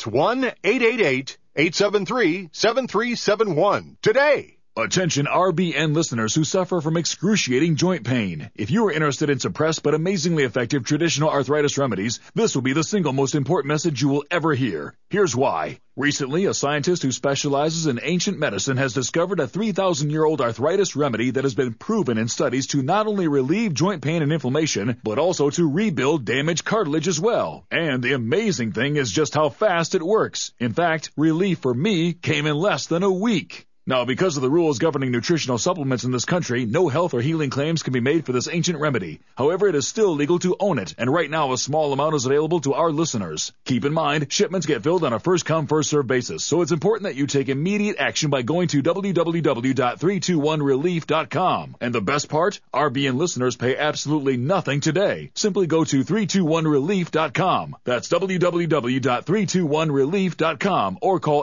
1-888-873-7371 today. Attention RBN listeners who suffer from excruciating joint pain. If you are interested in suppressed but amazingly effective traditional arthritis remedies, this will be the single most important message you will ever hear. Here's why. Recently, a scientist who specializes in ancient medicine has discovered a 3,000-year-old arthritis remedy that has been proven in studies to not only relieve joint pain and inflammation, but also to rebuild damaged cartilage as well. And the amazing thing is just how fast it works. In fact, relief for me came in less than a week. Now, because of the rules governing nutritional supplements in this country, no health or healing claims can be made for this ancient remedy. However, it is still legal to own it, and right now a small amount is available to our listeners. Keep in mind, shipments get filled on a first-come, first-served basis, so it's important that you take immediate action by going to www.321relief.com. And the best part? RBN listeners pay absolutely nothing today. Simply go to 321relief.com. That's www.321relief.com, or call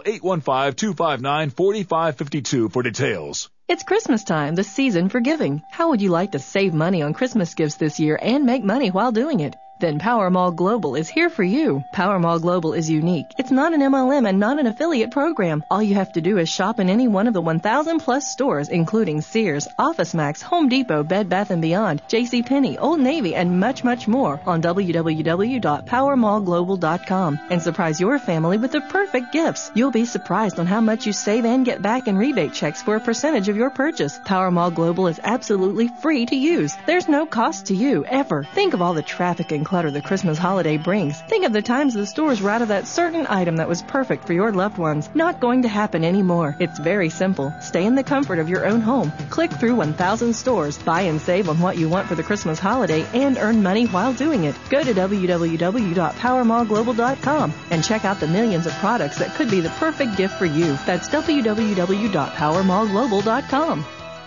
815-259-4552 for details. It's Christmas time, the season for giving. How would you like to save money on Christmas gifts this year and make money while doing it? Then Power Mall Global is here for you. Power Mall Global is unique. It's not an MLM and not an affiliate program. All you have to do is shop in any one of the 1,000 plus stores, including Sears, OfficeMax, Home Depot, Bed Bath & Beyond, JCPenney, Old Navy, and much, much more on www.powermallglobal.com and surprise your family with the perfect gifts. You'll be surprised on how much you save and get back in rebate checks for a percentage of your purchase. Power Mall Global is absolutely free to use. There's no cost to you, ever. Think of all the traffic and clutter the Christmas holiday brings. Think of the times the stores were out of that certain item that was perfect for your loved ones. Not going to happen anymore. It's very simple. Stay in the comfort of your own home. Click through 1,000 stores, buy and save on what you want for the Christmas holiday, and earn money while doing it. Go to www.powermallglobal.com and check out the millions of products that could be the perfect gift for you. That's www.powermallglobal.com.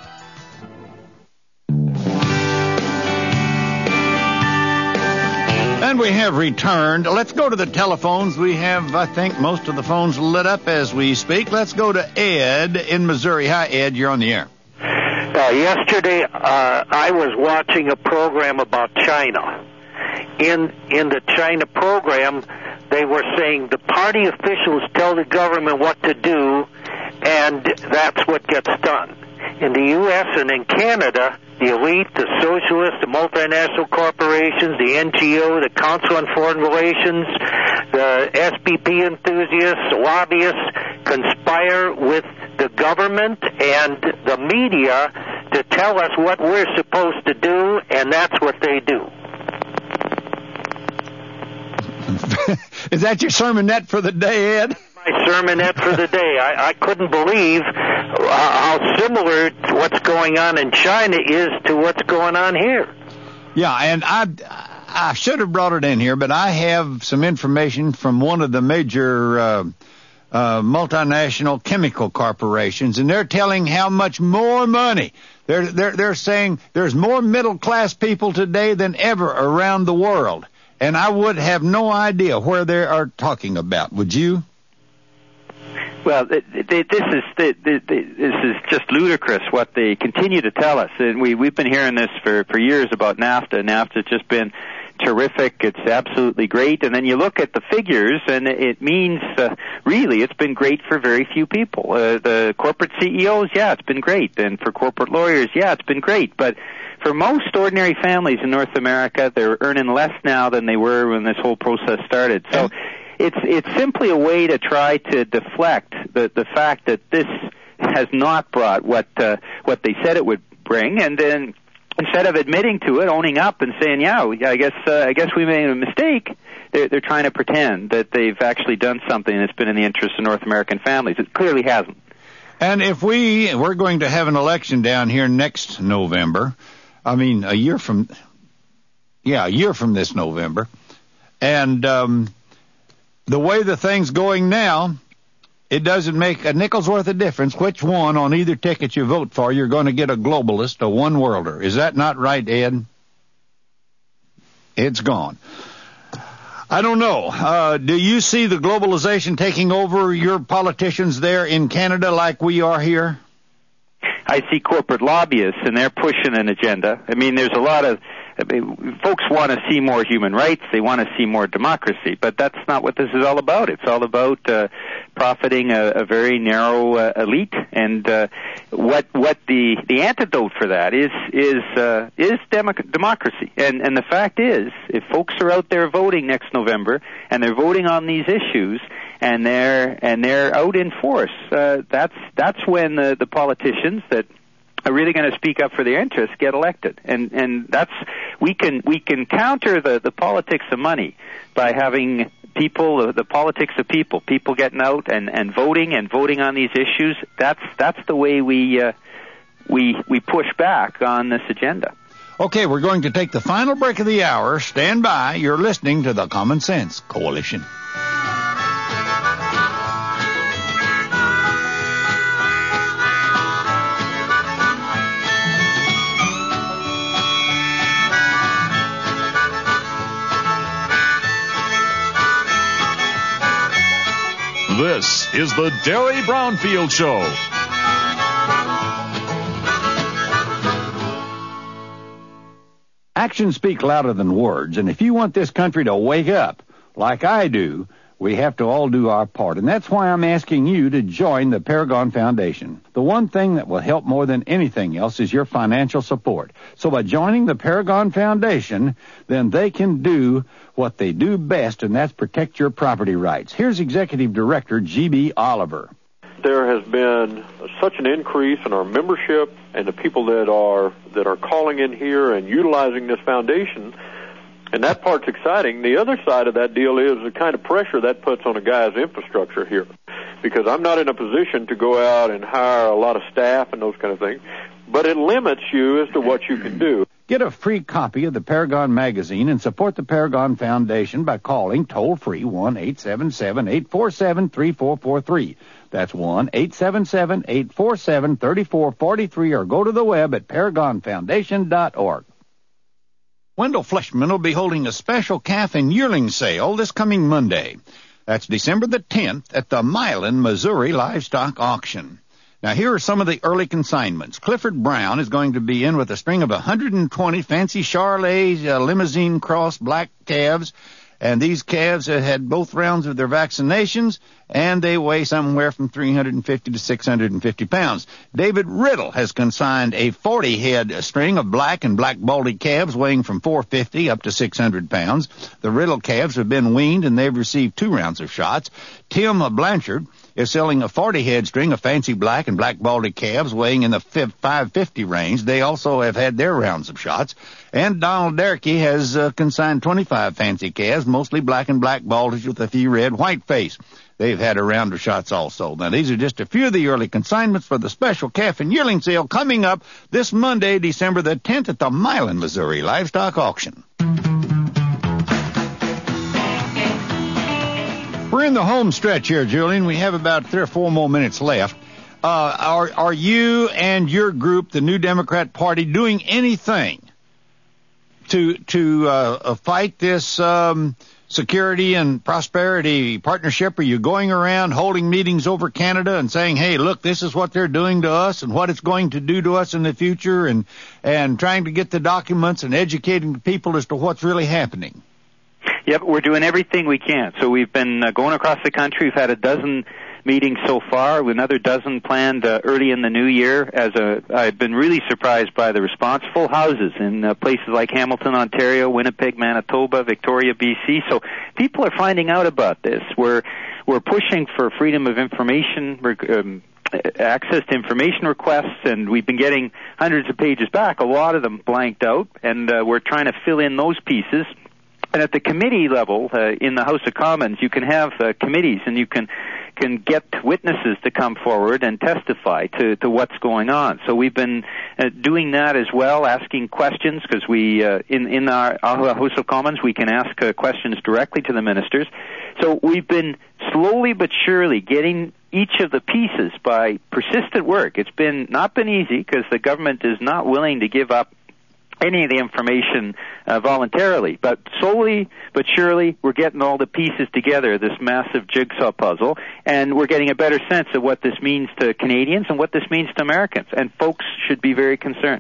And we have returned. Let's go to the telephones. We have, I think, most of the phones lit up as we speak. Let's go to Ed in Missouri. Hi, Ed. You're on the air. Yesterday, I was watching a program about China. In the China program, they were saying the party officials tell the government what to do, and that's what gets done. In the U.S. and in Canada, the elite, the socialists, the multinational corporations, the NGO, the Council on Foreign Relations, the SPP enthusiasts, the lobbyists conspire with the government and the media to tell us what we're supposed to do, and that's what they do. Is that your sermonette for the day, Ed? My sermonette for the day. I couldn't believe how similar what's going on in China is to what's going on here. Yeah, and I should have brought it in here, but I have some information from one of the major multinational chemical corporations, and they're telling how much more money. They're saying there's more middle class people today than ever around the world, and I would have no idea where they are talking about. Would you? Well, this is just ludicrous what they continue to tell us, and we've been hearing this for years about NAFTA. NAFTA's just been terrific. It's absolutely great. And then you look at the figures, and it means really it's been great for very few people. The corporate CEOs, yeah, it's been great, and for corporate lawyers, yeah, it's been great. But for most ordinary families in North America, they're earning less now than they were when this whole process started. So it's simply a way to try to deflect the fact that this has not brought what they said it would bring, and then instead of admitting to it, owning up and saying, yeah, I guess we made a mistake, they're trying to pretend that they've actually done something that's been in the interest of North American families. It clearly hasn't. And if we're going to have an election down here next November, I mean a year from this November, and the way the thing's going now, it doesn't make a nickel's worth of difference which one on either ticket you vote for. You're going to get a globalist, a one-worlder. Is that not right, Ed? It's gone. I don't know. Do you see the globalization taking over your politicians there in Canada like we are here? I see corporate lobbyists, and they're pushing an agenda. I mean, there's a lot of folks want to see more human rights. They want to see more democracy, but that's not what this is all about. It's all about profiting a very narrow elite, and what the antidote for that is democracy. And the fact is, if folks are out there voting next November and they're voting on these issues and they're out in force, that's when the politicians that are really going to speak up for their interests get elected, and that's we can counter the politics of money by having people, the politics of people getting out and voting on these issues. That's the way we push back on this agenda. Okay, we're going to take the final break of the hour. Stand by. You're listening to the Common Sense Coalition. This is the Derry Brownfield Show. Actions speak louder than words, and if you want this country to wake up, like I do, we have to all do our part. And that's why I'm asking you to join the Paragon Foundation. The one thing that will help more than anything else is your financial support. So by joining the Paragon Foundation, then they can do what they do best, and that's protect your property rights. Here's Executive Director G.B. Oliver. There has been such an increase in our membership and the people that are calling in here and utilizing this foundation, and that part's exciting. The other side of that deal is the kind of pressure that puts on a guy's infrastructure here, because I'm not in a position to go out and hire a lot of staff and those kind of things, but it limits you as to what you can do. Get a free copy of the Paragon magazine and support the Paragon Foundation by calling toll-free 1-877-847-3443. That's 1-877-847-3443, or go to the web at paragonfoundation.org. Wendell Fleshman will be holding a special calf and yearling sale this coming Monday. That's December the 10th at the Milan, Missouri Livestock Auction. Now, here are some of the early consignments. Clifford Brown is going to be in with a string of 120 fancy Charolais limousine cross black calves, and these calves have had both rounds of their vaccinations, and they weigh somewhere from 350 to 650 pounds. David Riddle has consigned a 40-head string of black and black baldy calves weighing from 450 up to 600 pounds. The Riddle calves have been weaned, and they've received 2 rounds of shots. Tim Blanchard is selling a 40-head string of fancy black and black baldy calves weighing in the 550 range. They also have had their rounds of shots. And Donald Derricky has consigned 25 fancy calves, mostly black and black baldies with a few red white face. They've had a round of shots also. Now, these are just a few of the early consignments for the special calf and yearling sale coming up this Monday, December the 10th at the Milan, Missouri Livestock Auction. We're in the home stretch here, Julian. We have about 3 or 4 more minutes left. Are you and your group, the New Democrat Party, doing anything to fight this security and prosperity partnership? Are you going around holding meetings over Canada and saying, hey, look, this is what they're doing to us and what it's going to do to us in the future, and trying to get the documents and educating the people as to what's really happening? Yep, we're doing everything we can. So we've been going across the country. We've had a dozen meetings so far, another dozen planned early in the new year. I've been really surprised by the response. Full houses in places like Hamilton, Ontario, Winnipeg, Manitoba, Victoria, BC. So people are finding out about this. We're pushing for freedom of information, access to information requests, and we've been getting hundreds of pages back, a lot of them blanked out, and we're trying to fill in those pieces. And at the committee level, in the House of Commons, you can have committees, and you can get witnesses to come forward and testify to what's going on. So we've been doing that as well, asking questions, because we in our House of Commons we can ask questions directly to the ministers. So we've been slowly but surely getting each of the pieces by persistent work. It's not been easy, because the government is not willing to give up any of the information voluntarily, but slowly but surely we're getting all the pieces together, this massive jigsaw puzzle, and we're getting a better sense of what this means to Canadians and what this means to Americans, and folks should be very concerned.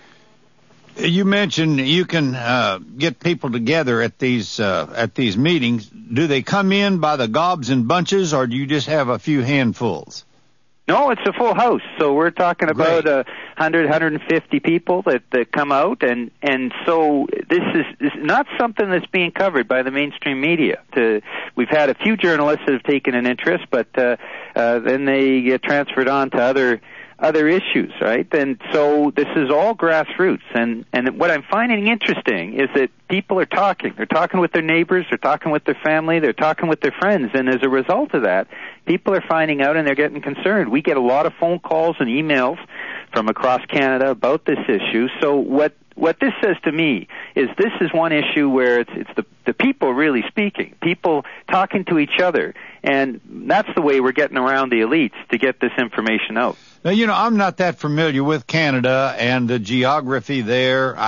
You mentioned you can get people together at these meetings. Do they come in by the gobs and bunches, or do you just have a few handfuls? No, it's a full house. So we're talking about 100, 150 people that come out, and so this is not something that's being covered by the mainstream media. We've had a few journalists that have taken an interest, but then they get transferred on to other issues, right? And so this is all grassroots, and what I'm finding interesting is that people are talking. They're talking with their neighbors, they're talking with their family, they're talking with their friends, and as a result of that, people are finding out and they're getting concerned. We get a lot of phone calls and emails from across Canada about this issue. So what this says to me is this is one issue where it's the people really speaking, people talking to each other, and that's the way we're getting around the elites to get this information out. Now, I'm not that familiar with Canada and the geography there.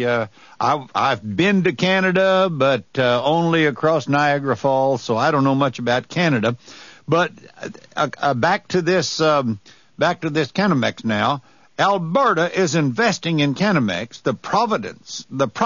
I've been to Canada, but only across Niagara Falls, so I don't know much about Canada. But back to this Canamex now. Alberta is investing in Canamex. The province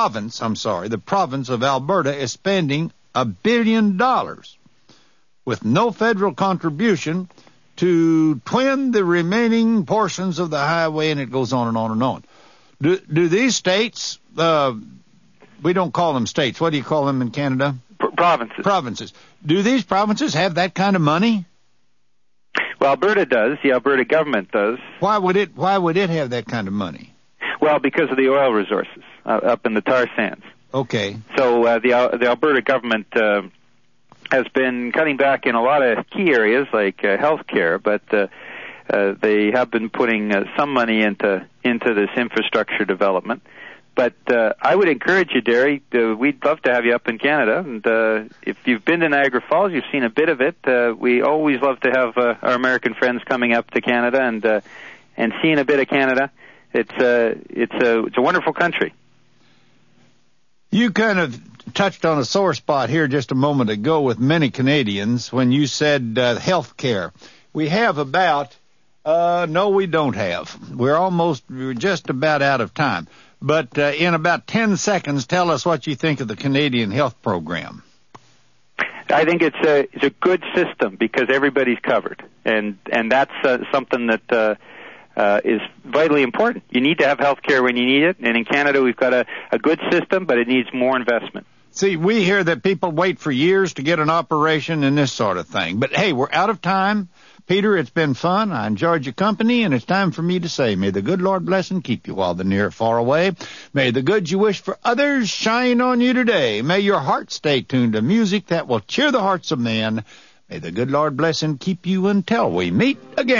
of Alberta is spending $1 billion with no federal contribution to twin the remaining portions of the highway, and it goes on and on and on. Do these states, we don't call them states, what do you call them in Canada? Provinces. Do these provinces have that kind of money? Well, Alberta does. The Alberta government does. Why would it have that kind of money? Well, because of the oil resources up in the tar sands. Okay. So the Alberta government has been cutting back in a lot of key areas like health care, but they have been putting some money into this infrastructure development. But I would encourage you, Derry, we'd love to have you up in Canada. And if you've been to Niagara Falls, you've seen a bit of it. We always love to have our American friends coming up to Canada and seeing a bit of Canada. It's a wonderful country. You kind of touched on a sore spot here just a moment ago with many Canadians when you said health care. We have about, no, we don't have. We're just about out of time. But in about 10 seconds, tell us what you think of the Canadian health program. I think it's a good system because everybody's covered, and that's something that is vitally important. You need to have health care when you need it, and in Canada we've got a good system, but it needs more investment. See, we hear that people wait for years to get an operation and this sort of thing. But, hey, we're out of time. Peter, it's been fun. I enjoyed your company, and it's time for me to say, may the good Lord bless and keep you while the near far away. May the good you wish for others shine on you today. May your heart stay tuned to music that will cheer the hearts of men. May the good Lord bless and keep you until we meet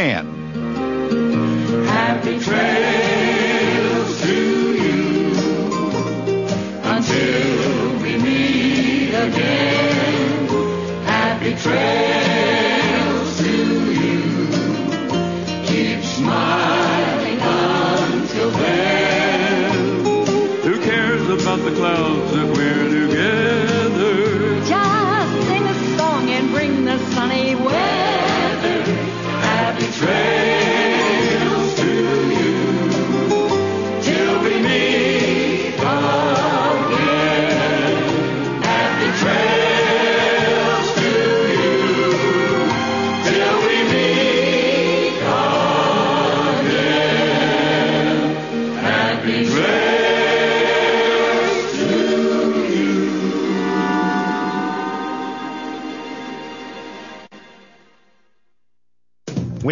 again. Happy trails to you until we meet again. Happy trails.